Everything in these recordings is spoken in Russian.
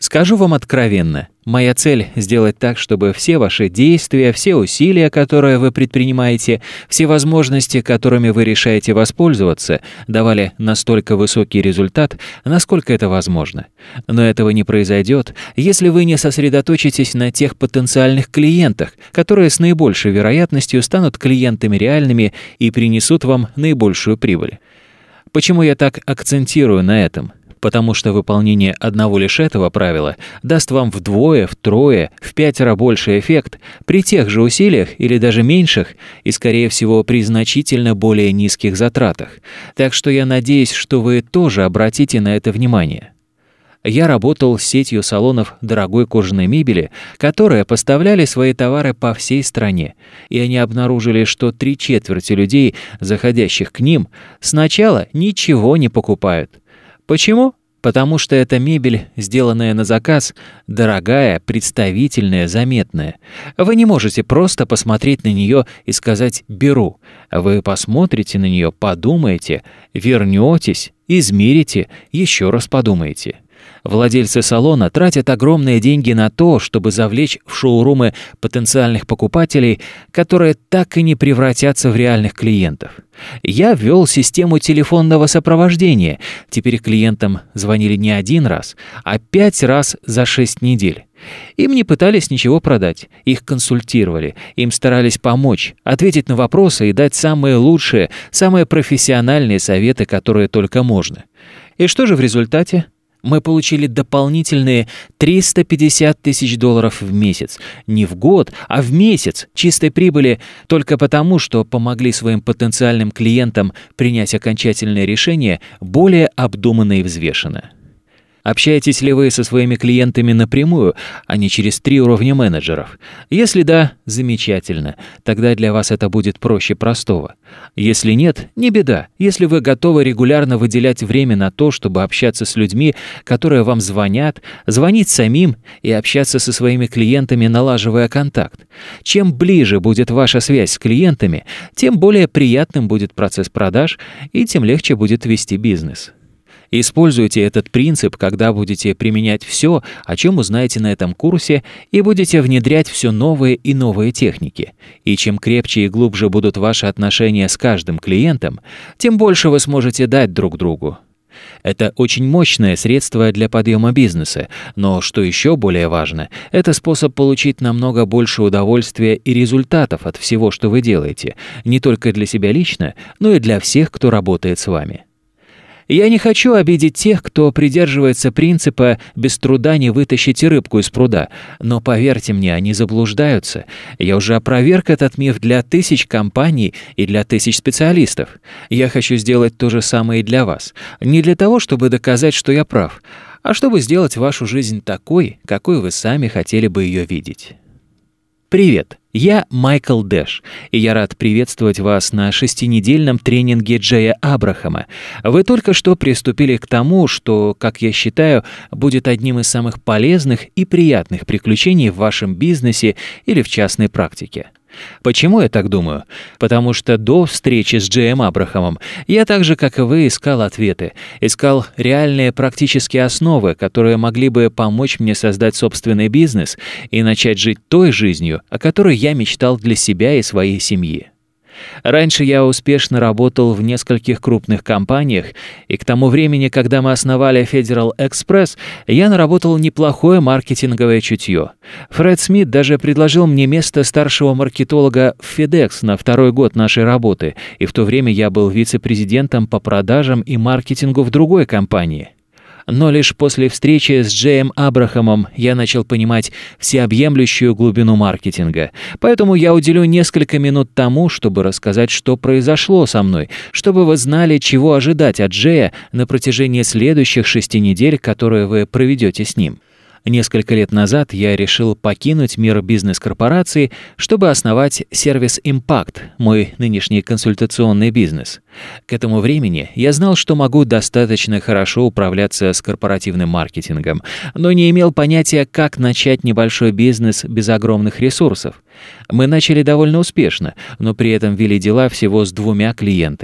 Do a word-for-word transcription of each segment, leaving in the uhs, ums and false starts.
Скажу вам откровенно, моя цель — сделать так, чтобы все ваши действия, все усилия, которые вы предпринимаете, все возможности, которыми вы решаете воспользоваться, давали настолько высокий результат, насколько это возможно. Но этого не произойдет, если вы не сосредоточитесь на тех потенциальных клиентах, которые с наибольшей вероятностью станут клиентами реальными и принесут вам наибольшую прибыль. Почему я так акцентирую на этом? Потому что выполнение одного лишь этого правила даст вам вдвое, втрое, в пятеро больший эффект при тех же усилиях или даже меньших и, скорее всего, при значительно более низких затратах. Так что я надеюсь, что вы тоже обратите на это внимание. Я работал с сетью салонов дорогой кожаной мебели, которые поставляли свои товары по всей стране, и они обнаружили, что три четверти людей, заходящих к ним, сначала ничего не покупают. Почему? Потому что эта мебель, сделанная на заказ, дорогая, представительная, заметная. Вы не можете просто посмотреть на нее и сказать «беру». Вы посмотрите на нее, подумаете, вернетесь, измерите, еще раз подумаете. Владельцы салона тратят огромные деньги на то, чтобы завлечь в шоурумы потенциальных покупателей, которые так и не превратятся в реальных клиентов. Я ввел систему телефонного сопровождения. Теперь клиентам звонили не один раз, а пять раз за шесть недель. Им не пытались ничего продать, их консультировали, им старались помочь, ответить на вопросы и дать самые лучшие, самые профессиональные советы, которые только можно. И что же в результате? Мы получили дополнительные триста пятьдесят тысяч долларов в месяц. Не в год, а в месяц чистой прибыли только потому, что помогли своим потенциальным клиентам принять окончательное решение более обдуманно и взвешенно. Общаетесь ли вы со своими клиентами напрямую, а не через три уровня менеджеров? Если да, замечательно. Тогда для вас это будет проще простого. Если нет, не беда. Если вы готовы регулярно выделять время на то, чтобы общаться с людьми, которые вам звонят, звонить самим и общаться со своими клиентами, налаживая контакт. Чем ближе будет ваша связь с клиентами, тем более приятным будет процесс продаж и тем легче будет вести бизнес. Используйте этот принцип, когда будете применять все, о чем узнаете на этом курсе, и будете внедрять все новые и новые техники. И чем крепче и глубже будут ваши отношения с каждым клиентом, тем больше вы сможете дать друг другу. Это очень мощное средство для подъема бизнеса, но, что еще более важно, это способ получить намного больше удовольствия и результатов от всего, что вы делаете, не только для себя лично, но и для всех, кто работает с вами. Я не хочу обидеть тех, кто придерживается принципа «без труда не вытащите рыбку из пруда», но поверьте мне, они заблуждаются. Я уже опроверг этот миф для тысяч компаний и для тысяч специалистов. Я хочу сделать то же самое и для вас. Не для того, чтобы доказать, что я прав, а чтобы сделать вашу жизнь такой, какой вы сами хотели бы ее видеть. Привет! Я Майкл Дэш, и я рад приветствовать вас на шестинедельном тренинге Джея Абрахама. Вы только что приступили к тому, что, как я считаю, будет одним из самых полезных и приятных приключений в вашем бизнесе или в частной практике. Почему я так думаю? Потому что до встречи с Джеем Абрахамом я так же, как и вы, искал ответы, искал реальные практические основы, которые могли бы помочь мне создать собственный бизнес и начать жить той жизнью, о которой я мечтал для себя и своей семьи. Раньше я успешно работал в нескольких крупных компаниях, и к тому времени, когда мы основали Federal Express, я наработал неплохое маркетинговое чутье. Фред Смит даже предложил мне место старшего маркетолога в FedEx на второй год нашей работы, и в то время я был вице-президентом по продажам и маркетингу в другой компании. Но лишь после встречи с Джеем Абрахамом я начал понимать всеобъемлющую глубину маркетинга. Поэтому я уделю несколько минут тому, чтобы рассказать, что произошло со мной, чтобы вы знали, чего ожидать от Джея на протяжении следующих шести недель, которые вы проведете с ним. Несколько лет назад я решил покинуть мир бизнес-корпораций, чтобы основать сервис Impact, мой нынешний консультационный бизнес. К этому времени я знал, что могу достаточно хорошо управляться с корпоративным маркетингом, но не имел понятия, как начать небольшой бизнес без огромных ресурсов. Мы начали довольно успешно, но при этом вели дела всего с двумя клиентами.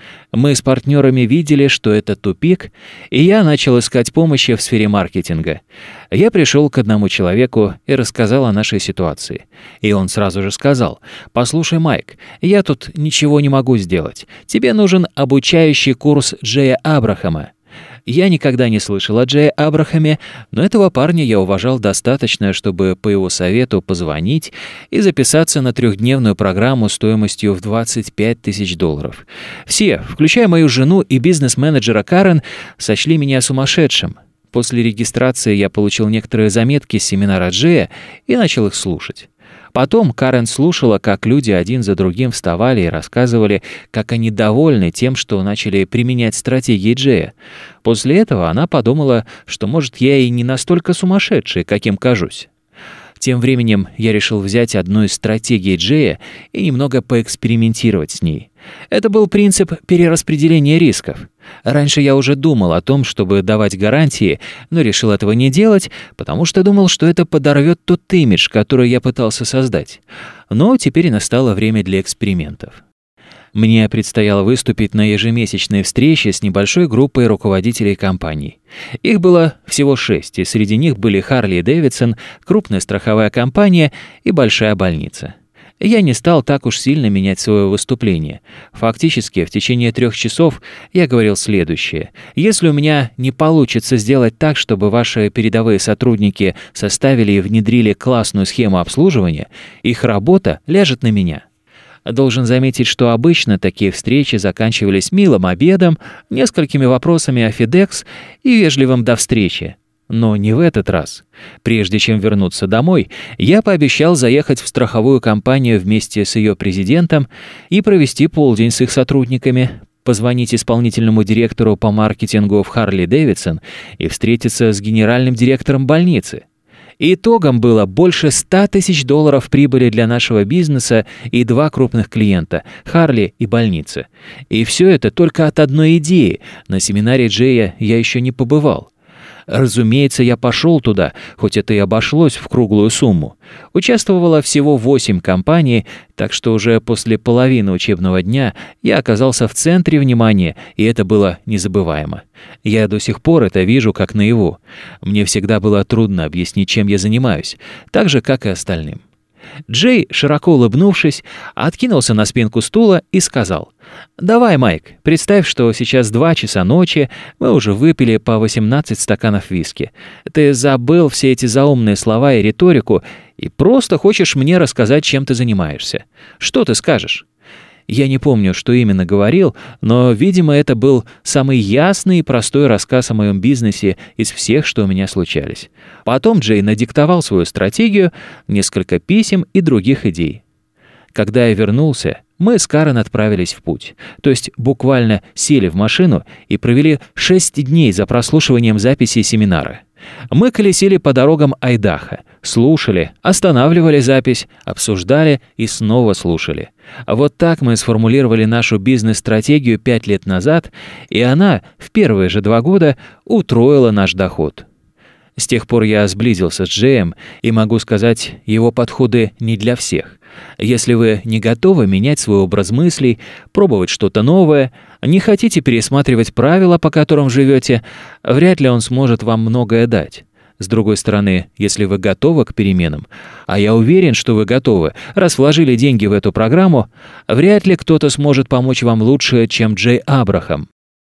Мы с партнерами видели, что это тупик, и я начал искать помощи в сфере маркетинга. Я пришел к одному человеку и рассказал о нашей ситуации. И он сразу же сказал: «Послушай, Майк, я тут ничего не могу сделать. Тебе нужен обучающий курс Джея Абрахама». Я никогда не слышал о Джее Абрахаме, но этого парня я уважал достаточно, чтобы по его совету позвонить и записаться на трехдневную программу стоимостью в двадцать пять тысяч долларов. Все, включая мою жену и бизнес-менеджера Карен, сочли меня сумасшедшим. После регистрации я получил некоторые заметки с семинара Джея и начал их слушать. Потом Карен слушала, как люди один за другим вставали и рассказывали, как они довольны тем, что начали применять стратегии Джея. После этого она подумала, что, может, я и не настолько сумасшедший, каким кажусь. Тем временем я решил взять одну из стратегий Джея и немного поэкспериментировать с ней. Это был принцип перераспределения рисков. Раньше я уже думал о том, чтобы давать гарантии, но решил этого не делать, потому что думал, что это подорвет тот имидж, который я пытался создать. Но теперь настало время для экспериментов. Мне предстояло выступить на ежемесячной встрече с небольшой группой руководителей компаний. Их было всего шесть, и среди них были Харли и Дэвидсон, крупная страховая компания и большая больница. Я не стал так уж сильно менять свое выступление. Фактически, в течение трех часов я говорил следующее. Если у меня не получится сделать так, чтобы ваши передовые сотрудники составили и внедрили классную схему обслуживания, их работа ляжет на меня. Должен заметить, что обычно такие встречи заканчивались милым обедом, несколькими вопросами о FedEx и вежливым «до встречи». Но не в этот раз. Прежде чем вернуться домой, я пообещал заехать в страховую компанию вместе с ее президентом и провести полдень с их сотрудниками, позвонить исполнительному директору по маркетингу в Харли Дэвидсон и встретиться с генеральным директором больницы. Итогом было больше ста тысяч долларов прибыли для нашего бизнеса и два крупных клиента – Харли и больница. И все это только от одной идеи. На семинаре Джея я еще не побывал. Разумеется, я пошел туда, хоть это и обошлось в круглую сумму. Участвовало всего восемь компаний, так что уже после половины учебного дня я оказался в центре внимания, и это было незабываемо. Я до сих пор это вижу как наяву. Мне всегда было трудно объяснить, чем я занимаюсь, так же, как и остальным. Джей, широко улыбнувшись, откинулся на спинку стула и сказал: «Давай, Майк, представь, что сейчас два часа ночи, мы уже выпили по восемнадцать стаканов виски. Ты забыл все эти заумные слова и риторику и просто хочешь мне рассказать, чем ты занимаешься. Что ты скажешь?» Я не помню, что именно говорил, но, видимо, это был самый ясный и простой рассказ о моем бизнесе из всех, что у меня случались. Потом Джей надиктовал свою стратегию, несколько писем и других идей. Когда я вернулся, мы с Карен отправились в путь. То есть буквально сели в машину и провели шесть дней за прослушиванием записи семинара. Мы колесили по дорогам Айдахо, слушали, останавливали запись, обсуждали и снова слушали. Вот так мы сформулировали нашу бизнес-стратегию пять лет назад, и она в первые же два года утроила наш доход. С тех пор я сблизился с Джеем, и могу сказать, его подходы не для всех. Если вы не готовы менять свой образ мыслей, пробовать что-то новое, не хотите пересматривать правила, по которым живете, вряд ли он сможет вам многое дать. С другой стороны, если вы готовы к переменам, а я уверен, что вы готовы, раз вложили деньги в эту программу, вряд ли кто-то сможет помочь вам лучше, чем Джей Абрахам.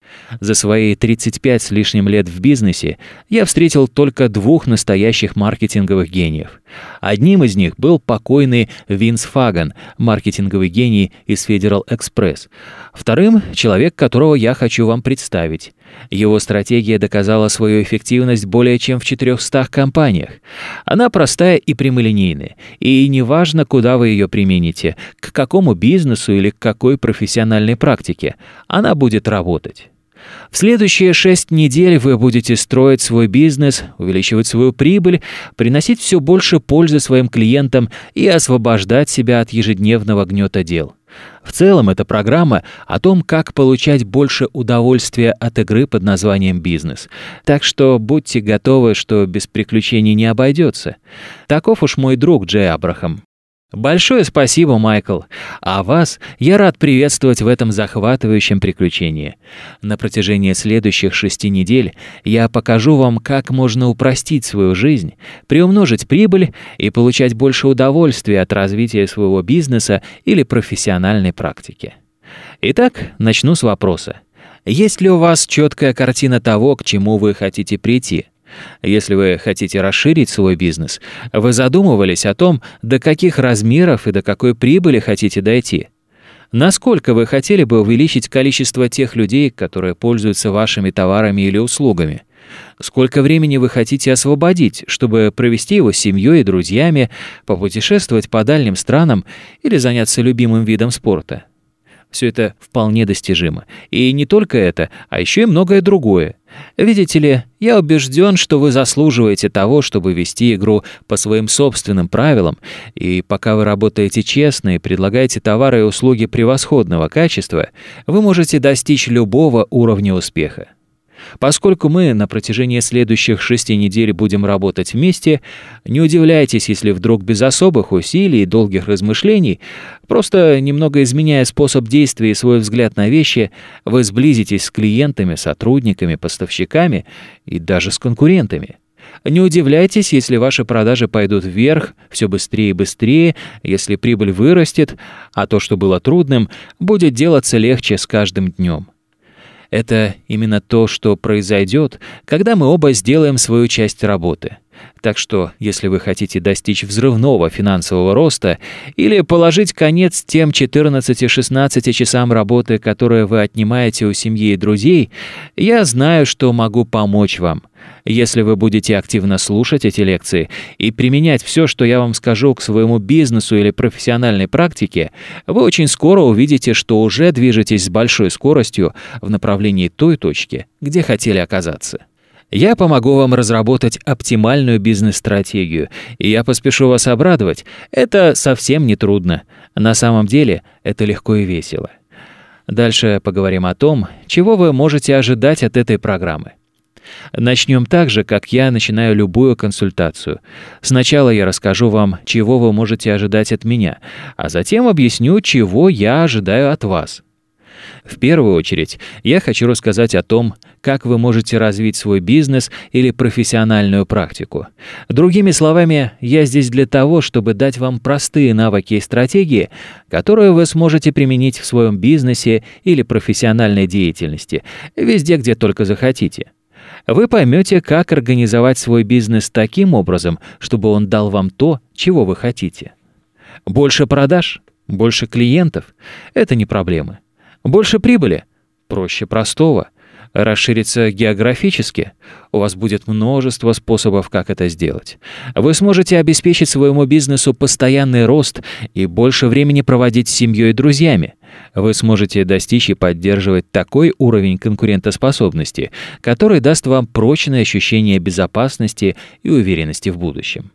За свои тридцать пять с лишним лет в бизнесе я встретил только двух настоящих маркетинговых гениев. Одним из них был покойный Винс Фаган, маркетинговый гений из Federal Express. Вторым — человек, которого я хочу вам представить. Его стратегия доказала свою эффективность более чем в четырехстах компаниях. Она простая и прямолинейная, и неважно, куда вы ее примените, к какому бизнесу или к какой профессиональной практике, она будет работать. В следующие шесть недель вы будете строить свой бизнес, увеличивать свою прибыль, приносить все больше пользы своим клиентам и освобождать себя от ежедневного гнета дел. В целом, это программа о том, как получать больше удовольствия от игры под названием «бизнес». Так что будьте готовы, что без приключений не обойдется. Таков уж мой друг Джей Абрахам. Большое спасибо, Майкл. А вас я рад приветствовать в этом захватывающем приключении. На протяжении следующих шести недель я покажу вам, как можно упростить свою жизнь, приумножить прибыль и получать больше удовольствия от развития своего бизнеса или профессиональной практики. Итак, начну с вопроса. Есть ли у вас четкая картина того, к чему вы хотите прийти? Если вы хотите расширить свой бизнес, вы задумывались о том, до каких размеров и до какой прибыли хотите дойти? Насколько вы хотели бы увеличить количество тех людей, которые пользуются вашими товарами или услугами? Сколько времени вы хотите освободить, чтобы провести его с семьей и друзьями, попутешествовать по дальним странам или заняться любимым видом спорта? Все это вполне достижимо. И не только это, а еще и многое другое. Видите ли, я убежден, что вы заслуживаете того, чтобы вести игру по своим собственным правилам, и пока вы работаете честно и предлагаете товары и услуги превосходного качества, вы можете достичь любого уровня успеха. Поскольку мы на протяжении следующих шести недель будем работать вместе, не удивляйтесь, если вдруг без особых усилий и долгих размышлений, просто немного изменяя способ действия и свой взгляд на вещи, вы сблизитесь с клиентами, сотрудниками, поставщиками и даже с конкурентами. Не удивляйтесь, если ваши продажи пойдут вверх все быстрее и быстрее, если прибыль вырастет, а то, что было трудным, будет делаться легче с каждым днем. Это именно то, что произойдет, когда мы оба сделаем свою часть работы. Так что, если вы хотите достичь взрывного финансового роста или положить конец тем четырнадцати-шестнадцати часам работы, которые вы отнимаете у семьи и друзей, я знаю, что могу помочь вам. Если вы будете активно слушать эти лекции и применять все, что я вам скажу, к своему бизнесу или профессиональной практике, вы очень скоро увидите, что уже движетесь с большой скоростью в направлении той точки, где хотели оказаться. Я помогу вам разработать оптимальную бизнес-стратегию, и я поспешу вас обрадовать. Это совсем не трудно. На самом деле это легко и весело. Дальше поговорим о том, чего вы можете ожидать от этой программы. Начнем так же, как я начинаю любую консультацию. Сначала я расскажу вам, чего вы можете ожидать от меня, а затем объясню, чего я ожидаю от вас. В первую очередь, я хочу рассказать о том, как вы можете развить свой бизнес или профессиональную практику. Другими словами, я здесь для того, чтобы дать вам простые навыки и стратегии, которые вы сможете применить в своем бизнесе или профессиональной деятельности, везде, где только захотите. Вы поймете, как организовать свой бизнес таким образом, чтобы он дал вам то, чего вы хотите. Больше продаж, больше клиентов – это не проблемы. Больше прибыли? Проще простого. Расшириться географически? У вас будет множество способов, как это сделать. Вы сможете обеспечить своему бизнесу постоянный рост и больше времени проводить с семьей и друзьями. Вы сможете достичь и поддерживать такой уровень конкурентоспособности, который даст вам прочное ощущение безопасности и уверенности в будущем.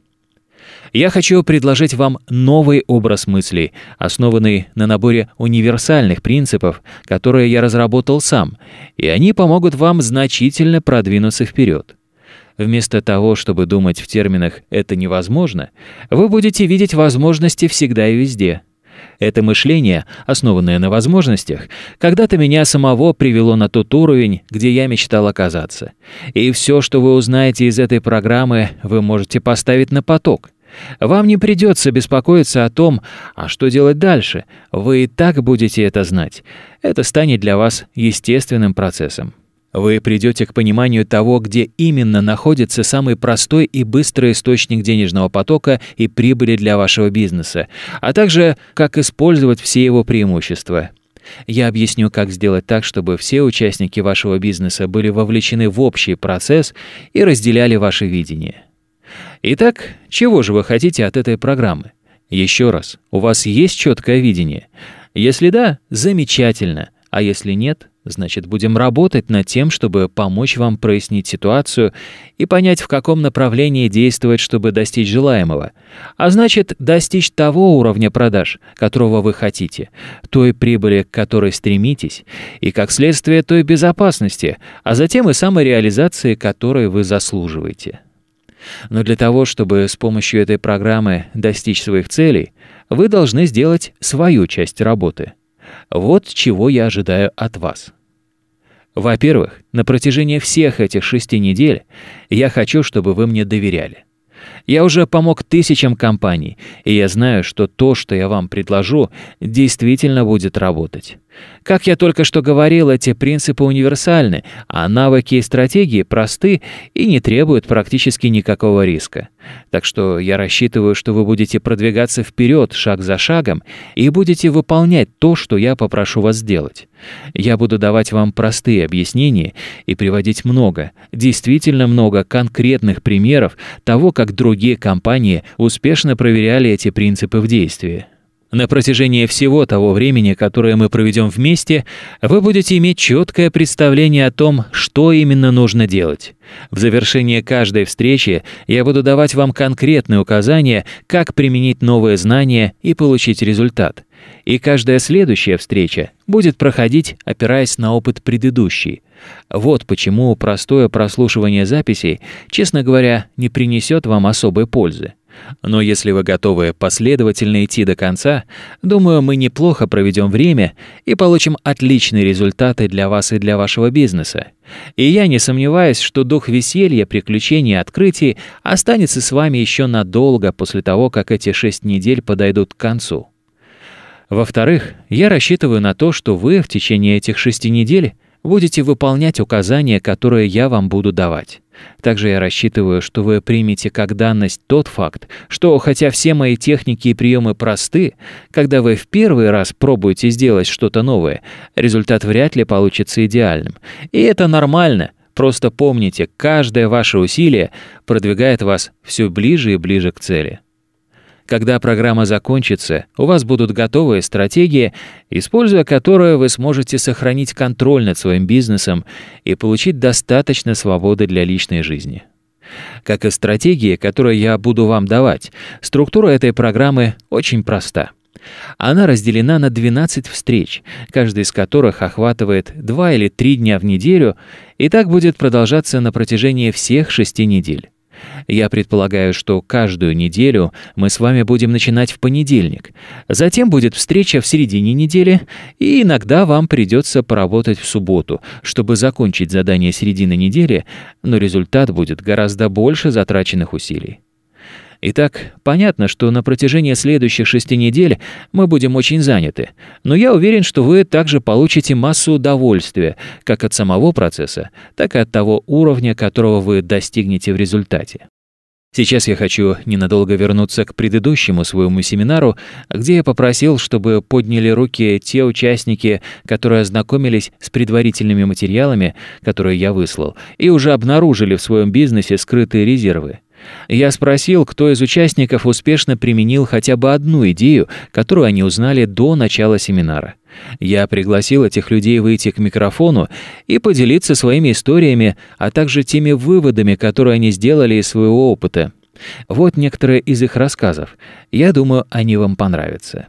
Я хочу предложить вам новый образ мыслей, основанный на наборе универсальных принципов, которые я разработал сам, и они помогут вам значительно продвинуться вперед. Вместо того, чтобы думать в терминах «это невозможно», вы будете видеть возможности всегда и везде. Это мышление, основанное на возможностях, когда-то меня самого привело на тот уровень, где я мечтал оказаться. И все, что вы узнаете из этой программы, вы можете поставить на поток. Вам не придется беспокоиться о том, а что делать дальше. Вы и так будете это знать. Это станет для вас естественным процессом. Вы придете к пониманию того, где именно находится самый простой и быстрый источник денежного потока и прибыли для вашего бизнеса, а также как использовать все его преимущества. Я объясню, как сделать так, чтобы все участники вашего бизнеса были вовлечены в общий процесс и разделяли ваше видение. Итак, чего же вы хотите от этой программы? Еще раз, у вас есть четкое видение? Если да, замечательно, а если нет, значит, будем работать над тем, чтобы помочь вам прояснить ситуацию и понять, в каком направлении действовать, чтобы достичь желаемого. А значит, достичь того уровня продаж, которого вы хотите, той прибыли, к которой стремитесь, и, как следствие, той безопасности, а затем и самореализации, которой вы заслуживаете. Но для того, чтобы с помощью этой программы достичь своих целей, вы должны сделать свою часть работы. Вот чего я ожидаю от вас. Во-первых, на протяжении всех этих шести недель я хочу, чтобы вы мне доверяли. Я уже помог тысячам компаний, и я знаю, что то, что я вам предложу, действительно будет работать. Как я только что говорил, эти принципы универсальны, а навыки и стратегии просты и не требуют практически никакого риска. Так что я рассчитываю, что вы будете продвигаться вперед шаг за шагом и будете выполнять то, что я попрошу вас сделать. Я буду давать вам простые объяснения и приводить много, действительно много конкретных примеров того, как другие компании успешно проверяли эти принципы в действии. На протяжении всего того времени, которое мы проведем вместе, вы будете иметь четкое представление о том, что именно нужно делать. В завершении каждой встречи я буду давать вам конкретные указания, как применить новые знания и получить результат. И каждая следующая встреча будет проходить, опираясь на опыт предыдущей. Вот почему простое прослушивание записей, честно говоря, не принесет вам особой пользы. Но если вы готовы последовательно идти до конца, думаю, мы неплохо проведем время и получим отличные результаты для вас и для вашего бизнеса. И я не сомневаюсь, что дух веселья, приключений и открытий останется с вами еще надолго после того, как эти шесть недель подойдут к концу. Во-вторых, я рассчитываю на то, что вы в течение этих шести недель будете выполнять указания, которые я вам буду давать. Также я рассчитываю, что вы примете как данность тот факт, что хотя все мои техники и приемы просты, когда вы в первый раз пробуете сделать что-то новое, результат вряд ли получится идеальным. И это нормально. Просто помните, каждое ваше усилие продвигает вас все ближе и ближе к цели. Когда программа закончится, у вас будут готовые стратегии, используя которые вы сможете сохранить контроль над своим бизнесом и получить достаточно свободы для личной жизни. Как и стратегии, которые я буду вам давать, структура этой программы очень проста. Она разделена на двенадцать встреч, каждая из которых охватывает два или три дня в неделю, и так будет продолжаться на протяжении всех шести недель. Я предполагаю, что каждую неделю мы с вами будем начинать в понедельник. Затем будет встреча в середине недели, и иногда вам придется поработать в субботу, чтобы закончить задание середины недели, но результат будет гораздо больше затраченных усилий. Итак, понятно, что на протяжении следующих шести недель мы будем очень заняты, но я уверен, что вы также получите массу удовольствия как от самого процесса, так и от того уровня, которого вы достигнете в результате. Сейчас я хочу ненадолго вернуться к предыдущему своему семинару, где я попросил, чтобы подняли руки те участники, которые ознакомились с предварительными материалами, которые я выслал, и уже обнаружили в своем бизнесе скрытые резервы. Я спросил, кто из участников успешно применил хотя бы одну идею, которую они узнали до начала семинара. Я пригласил этих людей выйти к микрофону и поделиться своими историями, а также теми выводами, которые они сделали из своего опыта. Вот некоторые из их рассказов. Я думаю, они вам понравятся.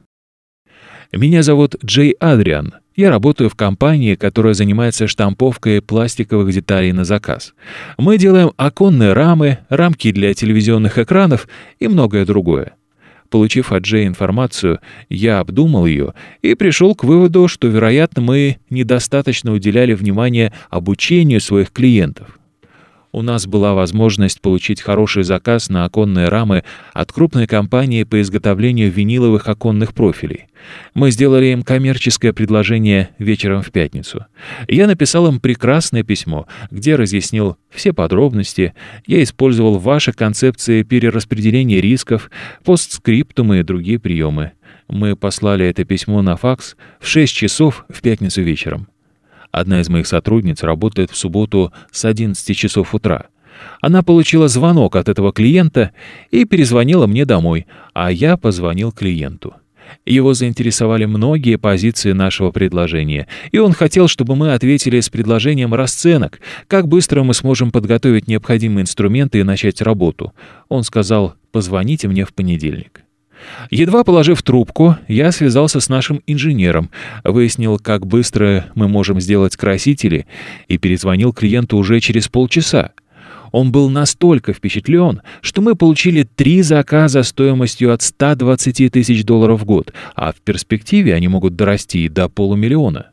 Меня зовут Джей Адриан. Я работаю в компании, которая занимается штамповкой пластиковых деталей на заказ. Мы делаем оконные рамы, рамки для телевизионных экранов и многое другое. Получив от Джей информацию, я обдумал ее и пришел к выводу, что, вероятно, мы недостаточно уделяли внимания обучению своих клиентов. У нас была возможность получить хороший заказ на оконные рамы от крупной компании по изготовлению виниловых оконных профилей. Мы сделали им коммерческое предложение вечером в пятницу. Я написал им прекрасное письмо, где разъяснил все подробности. Я использовал ваши концепции перераспределения рисков, постскриптумы и другие приемы. Мы послали это письмо на факс в шесть часов в пятницу вечером. Одна из моих сотрудниц работает в субботу с одиннадцати часов утра. Она получила звонок от этого клиента и перезвонила мне домой, а я позвонил клиенту. Его заинтересовали многие позиции нашего предложения, и он хотел, чтобы мы ответили с предложением расценок, как быстро мы сможем подготовить необходимые инструменты и начать работу. Он сказал: «Позвоните мне в понедельник». Едва положив трубку, я связался с нашим инженером, выяснил, как быстро мы можем сделать красители, и перезвонил клиенту уже через полчаса. Он был настолько впечатлен, что мы получили три заказа стоимостью от ста двадцати тысяч долларов в год, а в перспективе они могут дорасти до полумиллиона.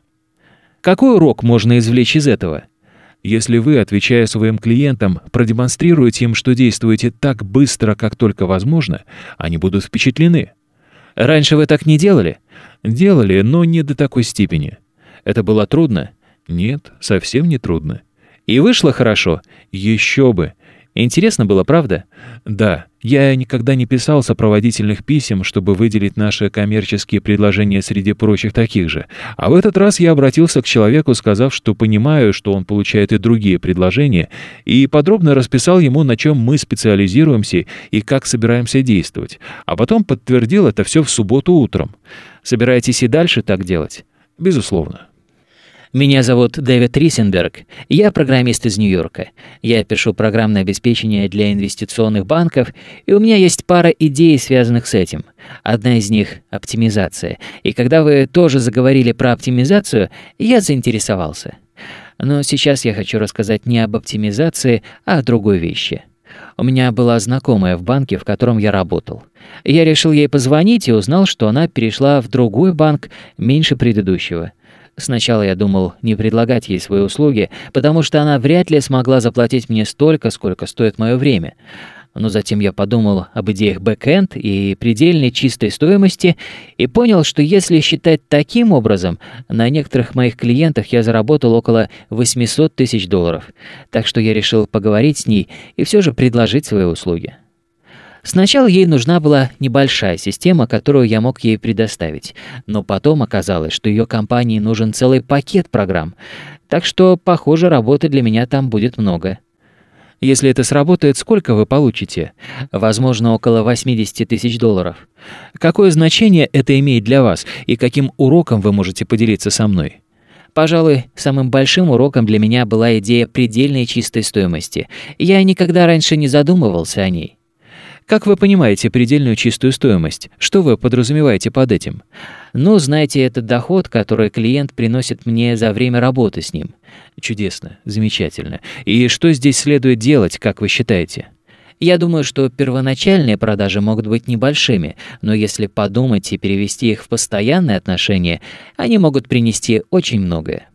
Какой урок можно извлечь из этого? Если вы, отвечая своим клиентам, продемонстрируете им, что действуете так быстро, как только возможно, они будут впечатлены. Раньше вы так не делали? Делали, но не до такой степени. Это было трудно? Нет, совсем не трудно. И вышло хорошо? Еще бы. Интересно было, правда? Да, я никогда не писал сопроводительных писем, чтобы выделить наши коммерческие предложения среди прочих таких же. А в этот раз я обратился к человеку, сказав, что понимаю, что он получает и другие предложения, и подробно расписал ему, на чем мы специализируемся и как собираемся действовать. А потом подтвердил это все в субботу утром. Собираетесь и дальше так делать? Безусловно. Меня зовут Дэвид Рисенберг. Я программист из Нью-Йорка. Я пишу программное обеспечение для инвестиционных банков, и у меня есть пара идей, связанных с этим. Одна из них — оптимизация. И когда вы тоже заговорили про оптимизацию, я заинтересовался. Но сейчас я хочу рассказать не об оптимизации, а о другой вещи. У меня была знакомая в банке, в котором я работал. Я решил ей позвонить и узнал, что она перешла в другой банк меньше предыдущего. Сначала я думал не предлагать ей свои услуги, потому что она вряд ли смогла заплатить мне столько, сколько стоит мое время. Но затем я подумал об идеях бэкэнд и предельной чистой стоимости и понял, что если считать таким образом, на некоторых моих клиентах я заработал около восемьсот тысяч долларов. Так что я решил поговорить с ней и все же предложить свои услуги. Сначала ей нужна была небольшая система, которую я мог ей предоставить, но потом оказалось, что ее компании нужен целый пакет программ, так что, похоже, работы для меня там будет много. Если это сработает, сколько вы получите? Возможно, около восемьдесят тысяч долларов. Какое значение это имеет для вас, и каким уроком вы можете поделиться со мной? Пожалуй, самым большим уроком для меня была идея предельной чистой стоимости. Я никогда раньше не задумывался о ней. Как вы понимаете предельную чистую стоимость? Что вы подразумеваете под этим? Ну, знаете, это доход, который клиент приносит мне за время работы с ним. Чудесно, замечательно. И что здесь следует делать, как вы считаете? Я думаю, что первоначальные продажи могут быть небольшими, но если подумать и перевести их в постоянные отношения, они могут принести очень многое.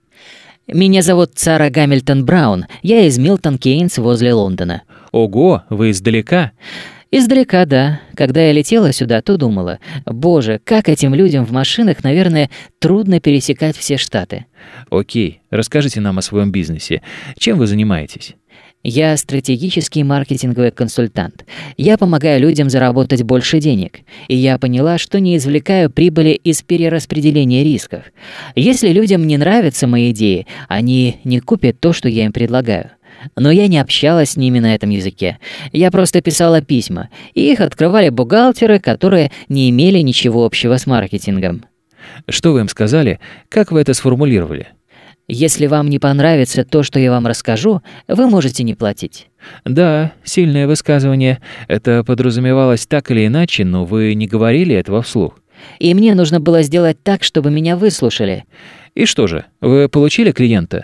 Меня зовут Сара Гамильтон Браун. Я из Милтон Кейнс возле Лондона. Ого, вы издалека? Издалека, да. Когда я летела сюда, то думала, боже, как этим людям в машинах, наверное, трудно пересекать все штаты. Окей, расскажите нам о своем бизнесе. Чем вы занимаетесь? Я стратегический маркетинговый консультант. Я помогаю людям заработать больше денег. И я поняла, что не извлекаю прибыли из перераспределения рисков. Если людям не нравятся мои идеи, они не купят то, что я им предлагаю. Но я не общалась с ними на этом языке. Я просто писала письма, и их открывали бухгалтеры, которые не имели ничего общего с маркетингом. Что вы им сказали? Как вы это сформулировали? Если вам не понравится то, что я вам расскажу, вы можете не платить. Да, сильное высказывание. Это подразумевалось так или иначе, но вы не говорили этого вслух. И мне нужно было сделать так, чтобы меня выслушали. И что же, вы получили клиента?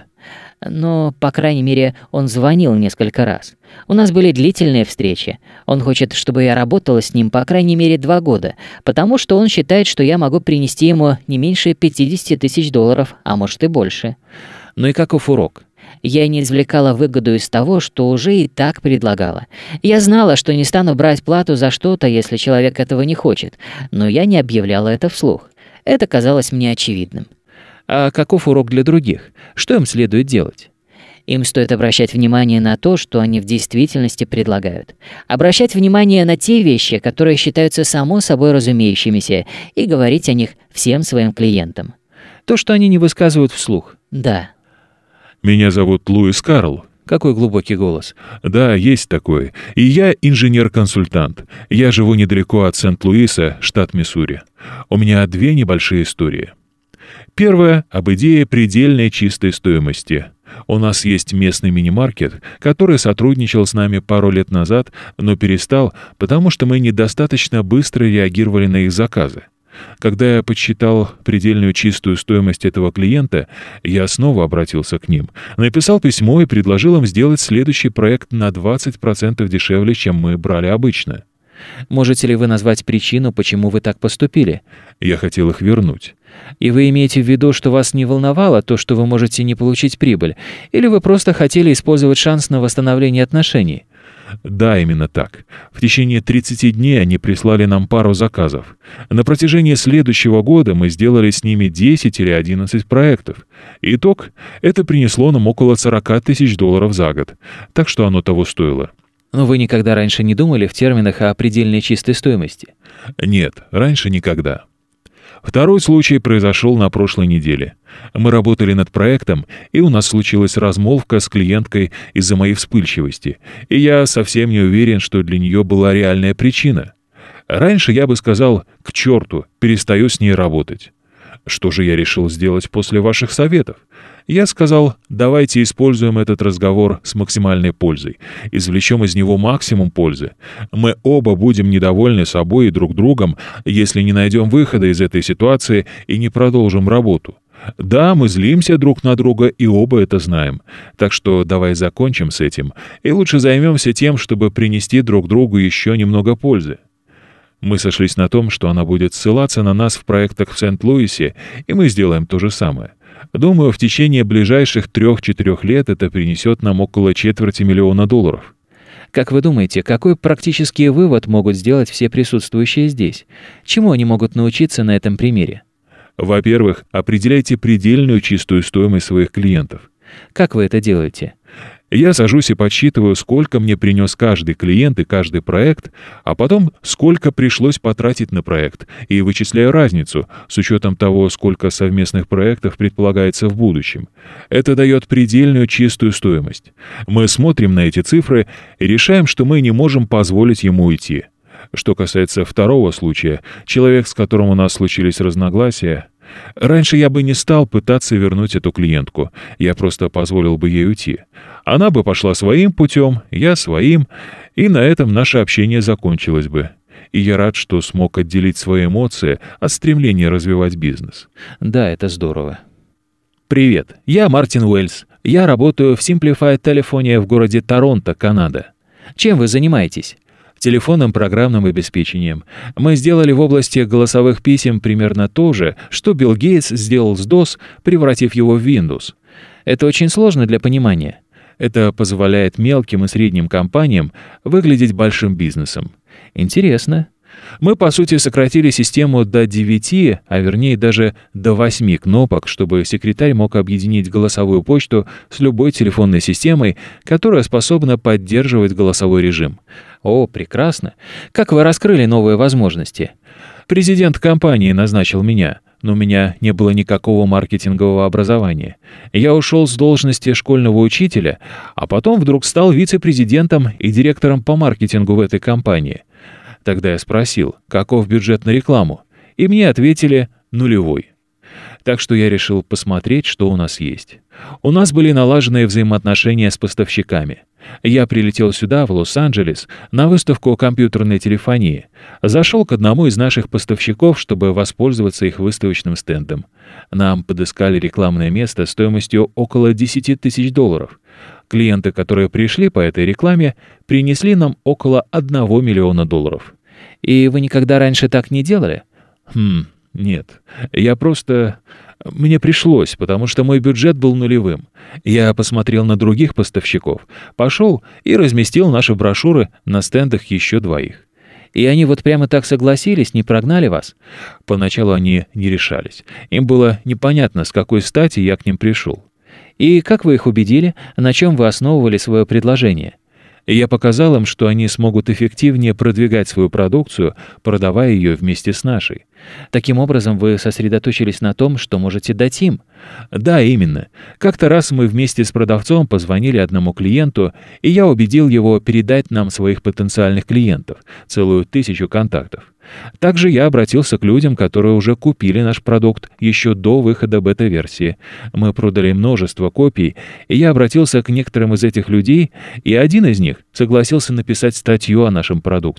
Но, по крайней мере, он звонил несколько раз. У нас были длительные встречи. Он хочет, чтобы я работала с ним по крайней мере два года, потому что он считает, что я могу принести ему не меньше пятьдесят тысяч долларов, а может и больше. Ну и каков урок? Я не извлекала выгоду из того, что уже и так предлагала. Я знала, что не стану брать плату за что-то, если человек этого не хочет, но я не объявляла это вслух. Это казалось мне очевидным. А каков урок для других? Что им следует делать? Им стоит обращать внимание на то, что они в действительности предлагают. Обращать внимание на те вещи, которые считаются само собой разумеющимися, и говорить о них всем своим клиентам. То, что они не высказывают вслух. Да. Меня зовут Луис Карл. Какой глубокий голос. Да, есть такой. И я инженер-консультант. Я живу недалеко от Сент-Луиса, штат Миссури. У меня две небольшие истории. Первая — об идее предельной чистой стоимости. У нас есть местный мини-маркет, который сотрудничал с нами пару лет назад, но перестал, потому что мы недостаточно быстро реагировали на их заказы. Когда я подсчитал предельную чистую стоимость этого клиента, я снова обратился к ним, написал письмо и предложил им сделать следующий проект на двадцать процентов дешевле, чем мы брали обычно. Можете ли вы назвать причину, почему вы так поступили? Я хотел их вернуть. И вы имеете в виду, что вас не волновало то, что вы можете не получить прибыль, или вы просто хотели использовать шанс на восстановление отношений? Да, именно так. В течение тридцати дней они прислали нам пару заказов. На протяжении следующего года мы сделали с ними десять или одиннадцать проектов. Итог — это принесло нам около сорок тысяч долларов за год, так что оно того стоило. Но вы никогда раньше не думали в терминах о предельной чистой стоимости? Нет, раньше никогда. Второй случай произошел на прошлой неделе. Мы работали над проектом, и у нас случилась размолвка с клиенткой из-за моей вспыльчивости, и я совсем не уверен, что для нее была реальная причина. Раньше я бы сказал: «К черту, перестаю с ней работать». Что же я решил сделать после ваших советов? Я сказал: давайте используем этот разговор с максимальной пользой, извлечем из него максимум пользы. Мы оба будем недовольны собой и друг другом, если не найдем выхода из этой ситуации и не продолжим работу. Да, мы злимся друг на друга и оба это знаем. Так что давай закончим с этим и лучше займемся тем, чтобы принести друг другу еще немного пользы. Мы сошлись на том, что она будет ссылаться на нас в проектах в Сент-Луисе, и мы сделаем то же самое. Думаю, в течение ближайших трех-четырех лет это принесет нам около четверти миллиона долларов. Как вы думаете, какой практический вывод могут сделать все присутствующие здесь? Чему они могут научиться на этом примере? Во-первых, определяйте предельную чистую стоимость своих клиентов. Как вы это делаете? Я сажусь и подсчитываю, сколько мне принес каждый клиент и каждый проект, а потом сколько пришлось потратить на проект, и вычисляю разницу с учетом того, сколько совместных проектов предполагается в будущем. Это дает предельную чистую стоимость. Мы смотрим на эти цифры и решаем, что мы не можем позволить ему уйти. Что касается второго случая, человек, с которым у нас случились разногласия, раньше я бы не стал пытаться вернуть эту клиентку, я просто позволил бы ей уйти. Она бы пошла своим путем, я своим, и на этом наше общение закончилось бы. И я рад, что смог отделить свои эмоции от стремления развивать бизнес. Да, это здорово. Привет, я Мартин Уэльс. Я работаю в Simplified Telephony в городе Торонто, Канада. Чем вы занимаетесь? Телефонным программным обеспечением. Мы сделали в области голосовых писем примерно то же, что Билл Гейтс сделал с дос, превратив его в Windows. Это очень сложно для понимания. Это позволяет мелким и средним компаниям выглядеть большим бизнесом. Интересно. Мы, по сути, сократили систему до девяти, а вернее даже до восьми кнопок, чтобы секретарь мог объединить голосовую почту с любой телефонной системой, которая способна поддерживать голосовой режим. О, прекрасно. Как вы раскрыли новые возможности? Президент компании назначил меня, но у меня не было никакого маркетингового образования. Я ушел с должности школьного учителя, а потом вдруг стал вице-президентом и директором по маркетингу в этой компании. Тогда я спросил, каков бюджет на рекламу, и мне ответили нулевой. Так что я решил посмотреть, что у нас есть. У нас были налаженные взаимоотношения с поставщиками. Я прилетел сюда, в Лос-Анджелес, на выставку компьютерной телефонии. Зашел к одному из наших поставщиков, чтобы воспользоваться их выставочным стендом. Нам подыскали рекламное место стоимостью около десять тысяч долларов. Клиенты, которые пришли по этой рекламе, принесли нам около одного миллиона долларов. И вы никогда раньше так не делали? Хм, нет. Я просто... Мне пришлось, потому что мой бюджет был нулевым. Я посмотрел на других поставщиков, пошел и разместил наши брошюры на стендах еще двоих. И они вот прямо так согласились, не прогнали вас? Поначалу они не решались. Им было непонятно, с какой стати я к ним пришел. И как вы их убедили, на чем вы основывали свое предложение? Я показал им, что они смогут эффективнее продвигать свою продукцию, продавая ее вместе с нашей. Таким образом, вы сосредоточились на том, что можете дать им? Да, именно. Как-то раз мы вместе с продавцом позвонили одному клиенту, и я убедил его передать нам своих потенциальных клиентов, целую тысячу контактов. Также я обратился к людям, которые уже купили наш продукт еще до выхода бета-версии. Мы продали множество копий, и я обратился к некоторым из этих людей, и один из них согласился написать статью о нашем продукте.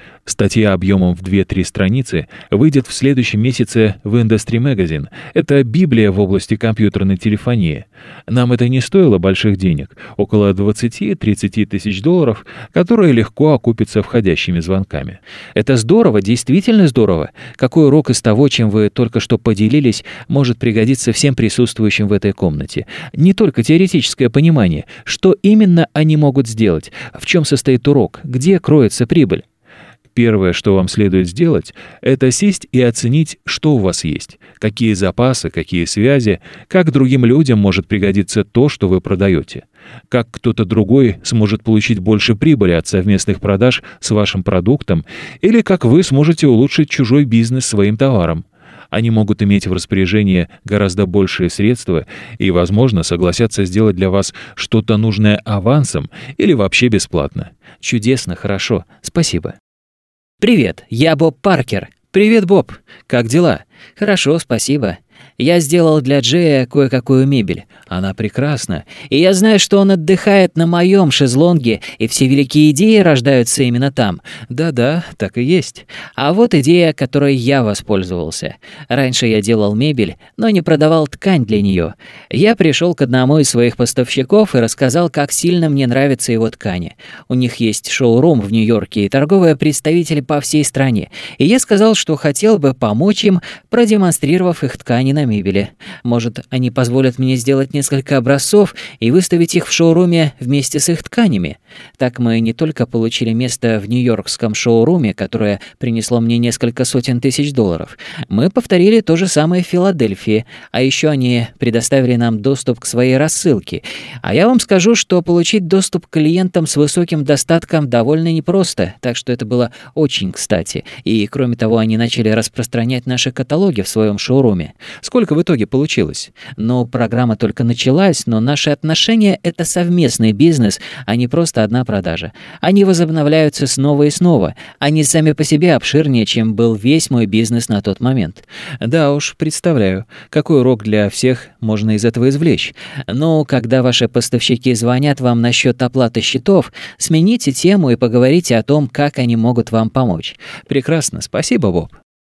Статья объемом в две-три страницы выйдет в следующем месяце в Industry Magazine. Это Библия в области компьютерной телефонии. Нам это не стоило больших денег, около двадцать-тридцать тысяч долларов, которые легко окупятся входящими звонками. Это здорово, действительно здорово. Какой урок из того, чем вы только что поделились, может пригодиться всем присутствующим в этой комнате? Не только теоретическое понимание, что именно они могут сделать, в чем состоит урок, где кроется прибыль. Первое, что вам следует сделать, это сесть и оценить, что у вас есть, какие запасы, какие связи, как другим людям может пригодиться то, что вы продаете, как кто-то другой сможет получить больше прибыли от совместных продаж с вашим продуктом, или как вы сможете улучшить чужой бизнес своим товаром. Они могут иметь в распоряжении гораздо большие средства и, возможно, согласятся сделать для вас что-то нужное авансом или вообще бесплатно. Чудесно, хорошо, спасибо. Привет, я Боб Паркер. Привет, Боб. Как дела? Хорошо, спасибо. Я сделал для Джея кое-какую мебель. Она прекрасна. И я знаю, что он отдыхает на моем шезлонге, и все великие идеи рождаются именно там. Да-да, так и есть. А вот идея, которой я воспользовался. Раньше я делал мебель, но не продавал ткань для нее. Я пришел к одному из своих поставщиков и рассказал, как сильно мне нравятся его ткани. У них есть шоурум в Нью-Йорке и торговые представители по всей стране. И я сказал, что хотел бы помочь им, продемонстрировав их ткани на мебели. Может, они позволят мне сделать несколько образцов и выставить их в шоуруме вместе с их тканями. Так мы не только получили место в нью-йоркском шоуруме, которое принесло мне несколько сотен тысяч долларов, мы повторили то же самое в Филадельфии, а еще они предоставили нам доступ к своей рассылке. А я вам скажу, что получить доступ к клиентам с высоким достатком довольно непросто, так что это было очень кстати. И кроме того, они начали распространять наши каталоги в своем шоуруме. Сколько в итоге получилось? Ну, программа только началась, но наши отношения — это совместный бизнес, а не просто одна продажа. Они возобновляются снова и снова. Они сами по себе обширнее, чем был весь мой бизнес на тот момент. Да уж, представляю, какой урок для всех можно из этого извлечь. Но когда ваши поставщики звонят вам насчет оплаты счетов, смените тему и поговорите о том, как они могут вам помочь. Прекрасно, спасибо, Боб.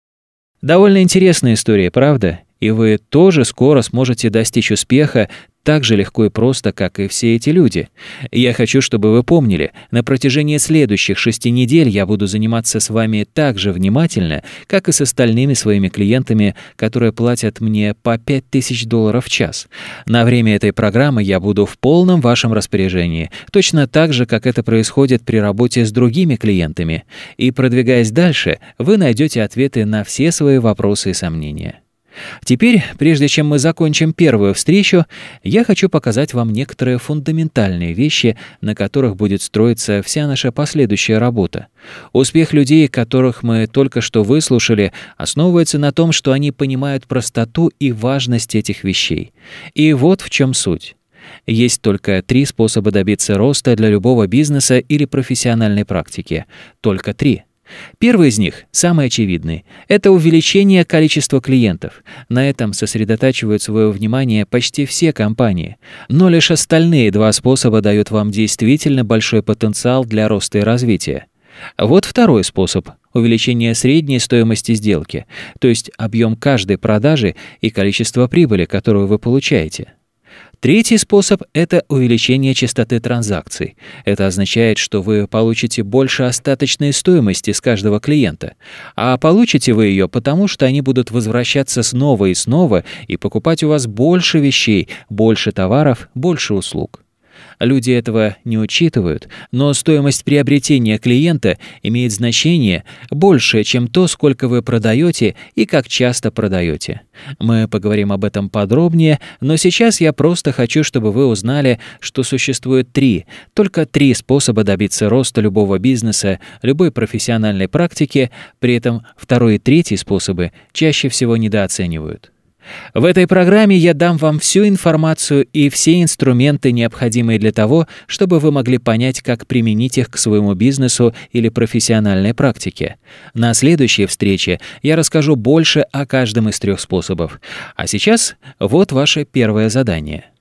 Довольно интересная история, правда? И вы тоже скоро сможете достичь успеха так же легко и просто, как и все эти люди. Я хочу, чтобы вы помнили, на протяжении следующих шести недель я буду заниматься с вами так же внимательно, как и с остальными своими клиентами, которые платят мне по пять тысяч долларов в час. На время этой программы я буду в полном вашем распоряжении, точно так же, как это происходит при работе с другими клиентами. И продвигаясь дальше, вы найдете ответы на все свои вопросы и сомнения. Теперь, прежде чем мы закончим первую встречу, я хочу показать вам некоторые фундаментальные вещи, на которых будет строиться вся наша последующая работа. Успех людей, которых мы только что выслушали, основывается на том, что они понимают простоту и важность этих вещей. И вот в чем суть. Есть только три способа добиться роста для любого бизнеса или профессиональной практики. Только три. Первый из них, самый очевидный, это увеличение количества клиентов. На этом сосредотачивают свое внимание почти все компании. Но лишь остальные два способа дают вам действительно большой потенциал для роста и развития. Вот второй способ – увеличение средней стоимости сделки, то есть объем каждой продажи и количество прибыли, которую вы получаете. Третий способ – это увеличение частоты транзакций. Это означает, что вы получите больше остаточной стоимости с каждого клиента. А получите вы ее потому, что они будут возвращаться снова и снова и покупать у вас больше вещей, больше товаров, больше услуг. Люди этого не учитывают, но стоимость приобретения клиента имеет значение большее, чем то, сколько вы продаете и как часто продаете. Мы поговорим об этом подробнее, но сейчас я просто хочу, чтобы вы узнали, что существует три, только три способа добиться роста любого бизнеса, любой профессиональной практики, при этом второй и третий способы чаще всего недооценивают. В этой программе я дам вам всю информацию и все инструменты, необходимые для того, чтобы вы могли понять, как применить их к своему бизнесу или профессиональной практике. На следующей встрече я расскажу больше о каждом из трех способов. А сейчас вот ваше первое задание.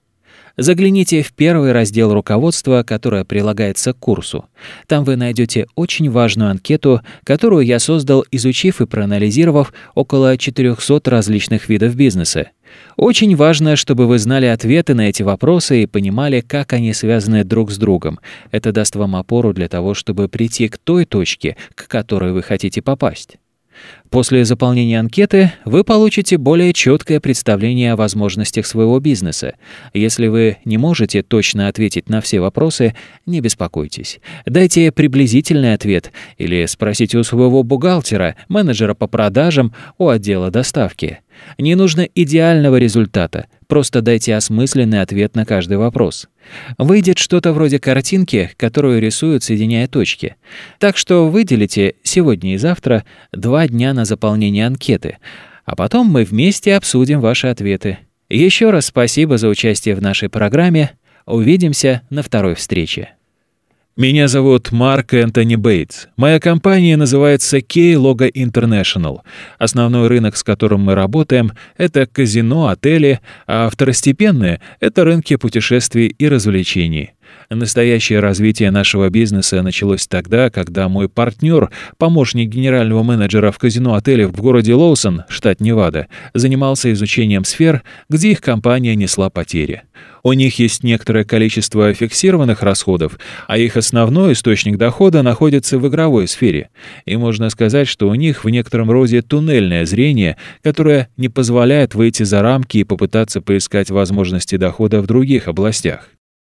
Загляните в первый раздел руководства, которое прилагается к курсу. Там вы найдете очень важную анкету, которую я создал, изучив и проанализировав около четырехсот различных видов бизнеса. Очень важно, чтобы вы знали ответы на эти вопросы и понимали, как они связаны друг с другом. Это даст вам опору для того, чтобы прийти к той точке, к которой вы хотите попасть. После заполнения анкеты вы получите более четкое представление о возможностях своего бизнеса. Если вы не можете точно ответить на все вопросы, не беспокойтесь. Дайте приблизительный ответ или спросите у своего бухгалтера, менеджера по продажам, у отдела доставки. Не нужно идеального результата, просто дайте осмысленный ответ на каждый вопрос. Выйдет что-то вроде картинки, которую рисуют, соединяя точки. Так что выделите сегодня и завтра два дня на заполнение анкеты, а потом мы вместе обсудим ваши ответы. Еще раз спасибо за участие в нашей программе. Увидимся на второй встрече. Меня зовут Марк Энтони Бейтс. Моя компания называется K-Logo International. Основной рынок, с которым мы работаем, это казино, отели, а второстепенные — это рынки путешествий и развлечений. Настоящее развитие нашего бизнеса началось тогда, когда мой партнер, помощник генерального менеджера в казино-отеле в городе Лоусон, штат Невада, занимался изучением сфер, где их компания несла потери. У них есть некоторое количество фиксированных расходов, а их основной источник дохода находится в игровой сфере. И можно сказать, что у них в некотором роде туннельное зрение, которое не позволяет выйти за рамки и попытаться поискать возможности дохода в других областях.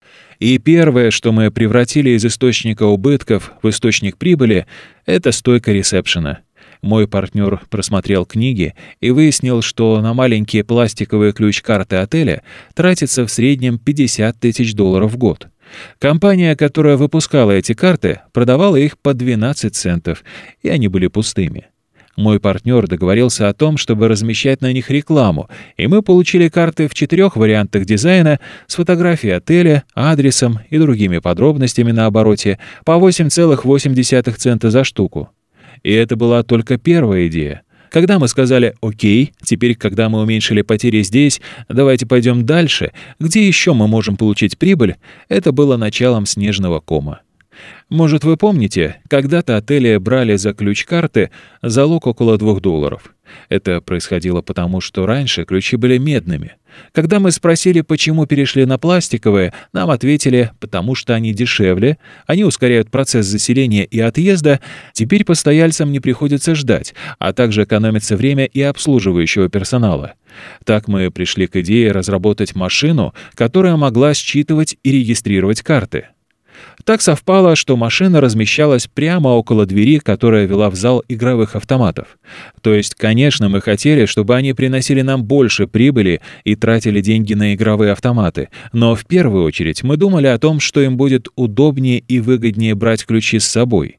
И первое, что мы превратили из источника убытков в источник прибыли, это стойка ресепшена. Мой партнер просмотрел книги и выяснил, что на маленькие пластиковые ключ-карты отеля тратится в среднем пятьдесят тысяч долларов в год. Компания, которая выпускала эти карты, продавала их по двенадцать центов, и они были пустыми. Мой партнер договорился о том, чтобы размещать на них рекламу, и мы получили карты в четырех вариантах дизайна с фотографией отеля, адресом и другими подробностями на обороте по восемь целых восемь десятых цента за штуку. И это была только первая идея. Когда мы сказали «Окей, теперь, когда мы уменьшили потери здесь, давайте пойдем дальше, где еще мы можем получить прибыль», это было началом снежного кома. Может, вы помните, когда-то отели брали за ключ-карты залог около двух долларов. Это происходило потому, что раньше ключи были медными. Когда мы спросили, почему перешли на пластиковые, нам ответили, потому что они дешевле, они ускоряют процесс заселения и отъезда, теперь постояльцам не приходится ждать, а также экономится время и обслуживающего персонала. Так мы пришли к идее разработать машину, которая могла считывать и регистрировать карты. Так совпало, что машина размещалась прямо около двери, которая вела в зал игровых автоматов. То есть, конечно, мы хотели, чтобы они приносили нам больше прибыли и тратили деньги на игровые автоматы, но в первую очередь мы думали о том, что им будет удобнее и выгоднее брать ключи с собой.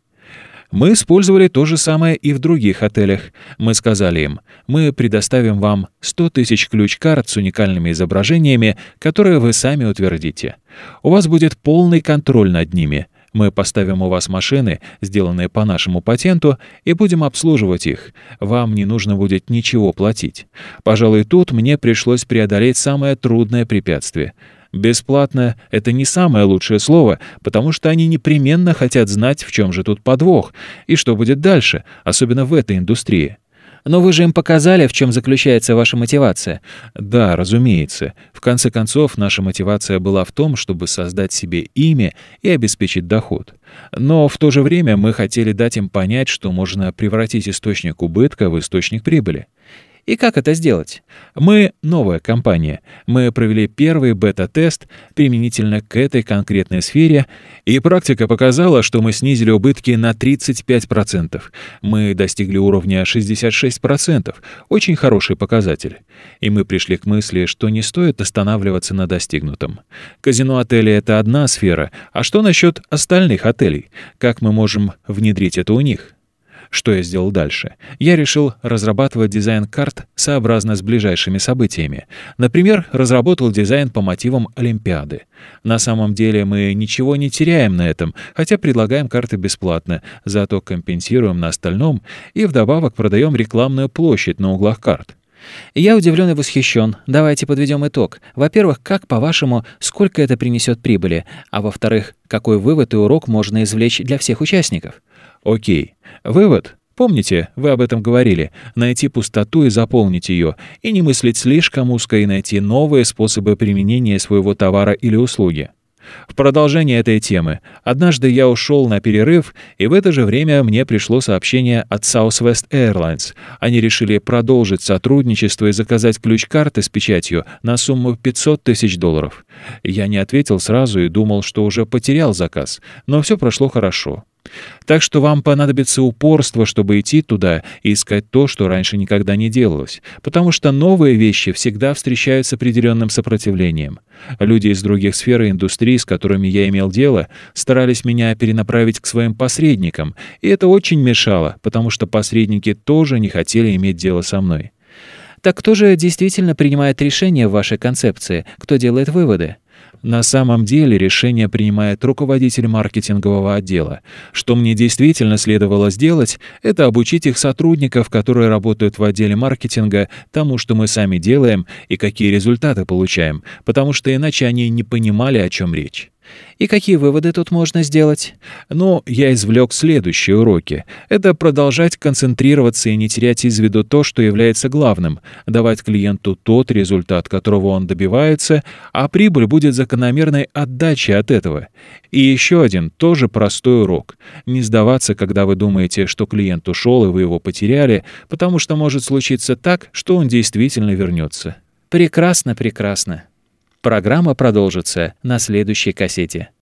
Мы использовали то же самое и в других отелях. Мы сказали им, мы предоставим вам сто тысяч ключ-карт с уникальными изображениями, которые вы сами утвердите. У вас будет полный контроль над ними. Мы поставим у вас машины, сделанные по нашему патенту, и будем обслуживать их. Вам не нужно будет ничего платить. Пожалуй, тут мне пришлось преодолеть самое трудное препятствие. «Бесплатно» — это не самое лучшее слово, потому что они непременно хотят знать, в чем же тут подвох, и что будет дальше, особенно в этой индустрии. Но вы же им показали, в чем заключается ваша мотивация. Да, разумеется. В конце концов, наша мотивация была в том, чтобы создать себе имя и обеспечить доход. Но в то же время мы хотели дать им понять, что можно превратить источник убытка в источник прибыли. И как это сделать? Мы — новая компания. Мы провели первый бета-тест применительно к этой конкретной сфере, и практика показала, что мы снизили убытки на тридцать пять процентов. Мы достигли уровня шестьдесят шесть процентов. Очень хороший показатель. И мы пришли к мысли, что не стоит останавливаться на достигнутом. Казино-отели — это одна сфера, а что насчет остальных отелей? Как мы можем внедрить это у них? Что я сделал дальше? Я решил разрабатывать дизайн карт сообразно с ближайшими событиями. Например, разработал дизайн по мотивам Олимпиады. На самом деле мы ничего не теряем на этом, хотя предлагаем карты бесплатно, зато компенсируем на остальном и вдобавок продаем рекламную площадь на углах карт. Я удивлен и восхищен. Давайте подведем итог. Во-первых, как, по-вашему, сколько это принесет прибыли? А во-вторых, какой вывод и урок можно извлечь для всех участников? Окей. Вывод. Помните, вы об этом говорили. Найти пустоту и заполнить ее. И не мыслить слишком узко и найти новые способы применения своего товара или услуги. В продолжение этой темы. Однажды я ушел на перерыв, и в это же время мне пришло сообщение от Southwest Airlines. Они решили продолжить сотрудничество и заказать ключ-карты с печатью на сумму пятьсот тысяч долларов. Я не ответил сразу и думал, что уже потерял заказ, но все прошло хорошо. Так что вам понадобится упорство, чтобы идти туда и искать то, что раньше никогда не делалось, потому что новые вещи всегда встречают с определенным сопротивлением. Люди из других сфер и индустрий, с которыми я имел дело, старались меня перенаправить к своим посредникам, и это очень мешало, потому что посредники тоже не хотели иметь дело со мной. Так кто же действительно принимает решения в вашей концепции? Кто делает выводы? На самом деле решение принимает руководитель маркетингового отдела. Что мне действительно следовало сделать, это обучить их сотрудников, которые работают в отделе маркетинга, тому, что мы сами делаем и какие результаты получаем, потому что иначе они не понимали, о чем речь. И какие выводы тут можно сделать? Ну, я извлек следующие уроки. Это продолжать концентрироваться и не терять из виду то, что является главным, давать клиенту тот результат, которого он добивается, а прибыль будет закономерной отдачей от этого. И еще один, тоже простой урок. Не сдаваться, когда вы думаете, что клиент ушел и вы его потеряли, потому что может случиться так, что он действительно вернется. Прекрасно, прекрасно. Программа продолжится на следующей кассете.